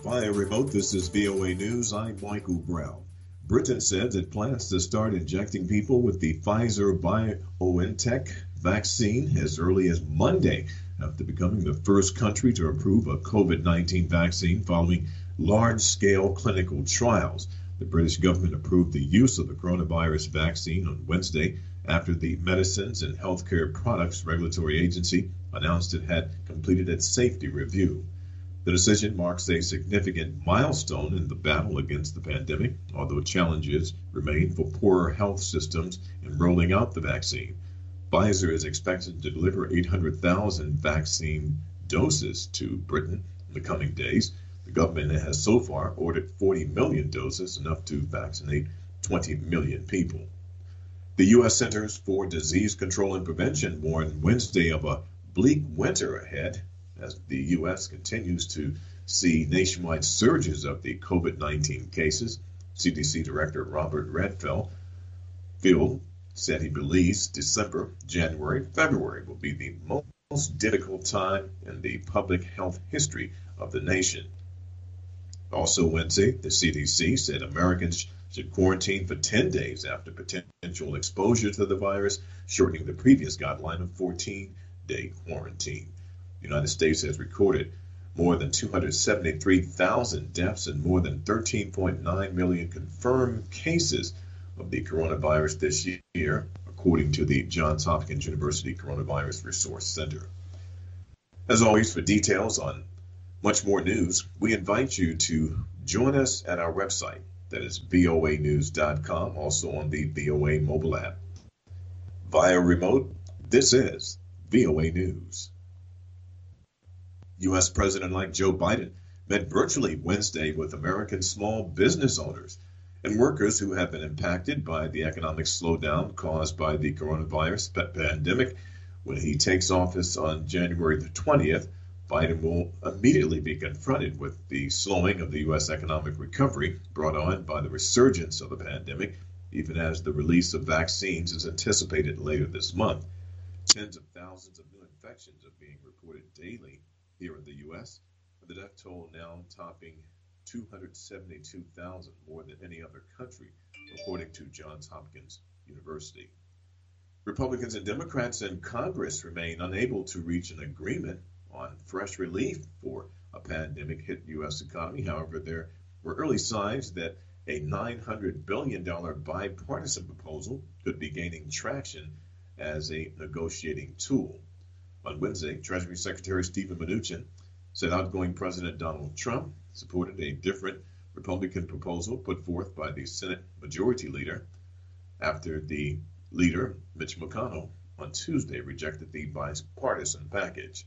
Via remote, this is VOA News. I'm Michael Brown. Britain says it plans to start injecting people with the Pfizer-BioNTech vaccine as early as Monday, after becoming the first country to approve a COVID-19 vaccine following large-scale clinical trials. The British government approved the use of the coronavirus vaccine on Wednesday after the Medicines and Healthcare Products Regulatory Agency announced it had completed its safety review. The decision marks a significant milestone in the battle against the pandemic, although challenges remain for poorer health systems in rolling out the vaccine. Pfizer is expected to deliver 800,000 vaccine doses to Britain in the coming days. The government has so far ordered 40 million doses, enough to vaccinate 20 million people. The U.S. Centers for Disease Control and Prevention warned Wednesday of a bleak winter ahead as the U.S. continues to see nationwide surges of the COVID-19 cases. CDC Director Robert Redfield said he believes December, January, February will be the most difficult time in the public health history of the nation. Also Wednesday, the CDC said Americans should quarantine for 10 days after potential exposure to the virus, shortening the previous guideline of 14-day quarantine. The United States has recorded more than 273,000 deaths and more than 13.9 million confirmed cases of the coronavirus this year, according to the Johns Hopkins University Coronavirus Resource Center. As always, for details on much more news, we invite you to join us at our website, that is voanews.com, also on the VOA mobile app. Via remote, this is VOA News. U.S. President-elect Joe Biden met virtually Wednesday with American small business owners and workers who have been impacted by the economic slowdown caused by the coronavirus pandemic. When he takes office on January the 20th, Biden will immediately be confronted with the slowing of the U.S. economic recovery brought on by the resurgence of the pandemic, even as the release of vaccines is anticipated later this month. Tens of thousands of new infections are being reported daily here in the U.S., with the death toll now topping 272,000, more than any other country, according to Johns Hopkins University. Republicans and Democrats in Congress remain unable to reach an agreement on fresh relief for a pandemic-hit U.S. economy. However, there were early signs that a $900 billion bipartisan proposal could be gaining traction as a negotiating tool. On Wednesday, Treasury Secretary Steven Mnuchin said outgoing President Donald Trump supported a different Republican proposal put forth by the Senate Majority Leader after the leader, Mitch McConnell, on Tuesday rejected the bipartisan package.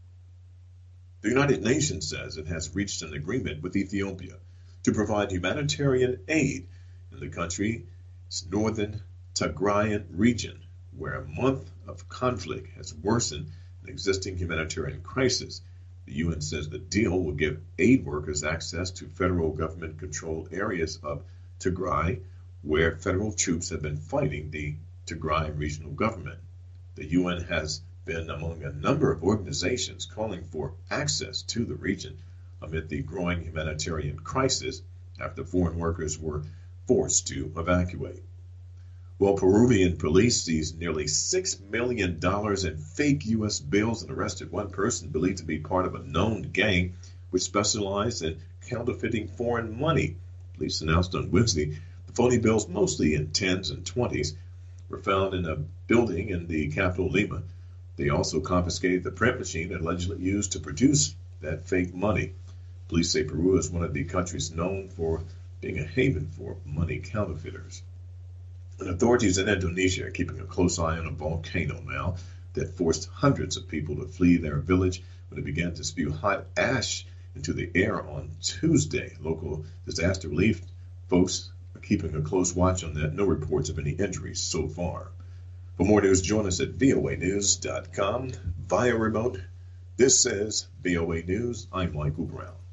The United Nations says it has reached an agreement with Ethiopia to provide humanitarian aid in the country's northern Tigrayan region, where a month of conflict has worsened an existing humanitarian crisis. The UN says the deal will give aid workers access to federal government-controlled areas of Tigray, where federal troops have been fighting the Tigray regional government. The UN has been among a number of organizations calling for access to the region amid the growing humanitarian crisis after foreign workers were forced to evacuate. Well, Peruvian police seized nearly $6 million in fake U.S. bills and arrested one person believed to be part of a known gang which specialized in counterfeiting foreign money. Police announced on Wednesday the phony bills, mostly in 10s and 20s, were found in a building in the capital, Lima. They also confiscated the print machine allegedly used to produce that fake money. Police say Peru is one of the countries known for being a haven for money counterfeiters. And authorities in Indonesia are keeping a close eye on a volcano now that forced hundreds of people to flee their village when it began to spew hot ash into the air on Tuesday. Local disaster relief folks are keeping a close watch on that. No reports of any injuries so far. For more news, join us at voanews.com via remote. This is VOA News. I'm Michael Brown.